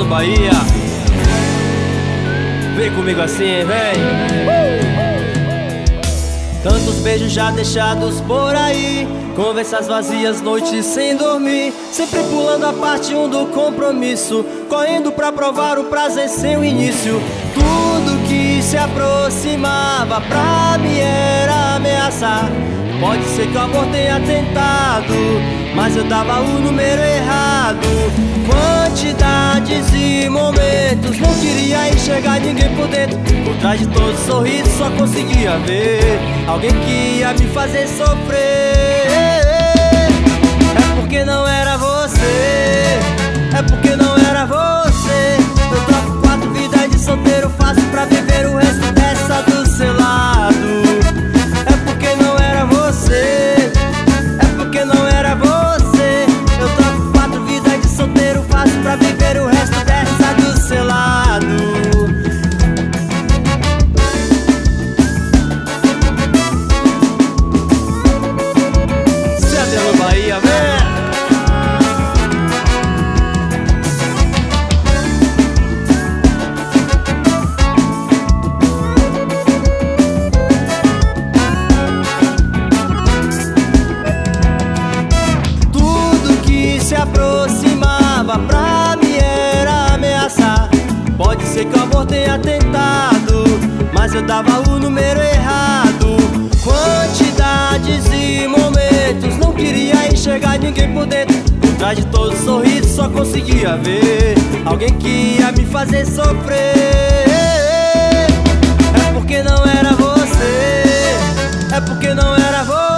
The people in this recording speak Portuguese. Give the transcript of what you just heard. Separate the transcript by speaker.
Speaker 1: Bahia. Vem comigo assim, vem. Tantos beijos já deixados por aí, conversas vazias, noites sem dormir, sempre pulando a parte 1 do compromisso, correndo pra provar o prazer sem o início. Tudo que se aproximava pra mim era ameaçar. Pode ser que o amor tenha tentado, mas eu dava o número errado. Quantidades e momentos, não queria enxergar ninguém por dentro. Por trás de todo sorriso só conseguia ver alguém que ia me fazer sofrer. É porque não era você, é porque não era você. Eu troco 4 vidas de solteiro fácil pra viver o resto dessa do seu lado. É porque não era você, é porque não era você. Eu troco 4 vidas de solteiro fácil pra viver o resto dessa do seu lado. Cedelo Bahia, vem! Se aproximava pra mim era ameaçar. Pode ser que o amor tenha tentado, mas eu dava o número errado. Quantidades e momentos, não queria enxergar ninguém por dentro. Por trás de todo sorriso só conseguia ver alguém que ia me fazer sofrer. É porque não era você, é porque não era você.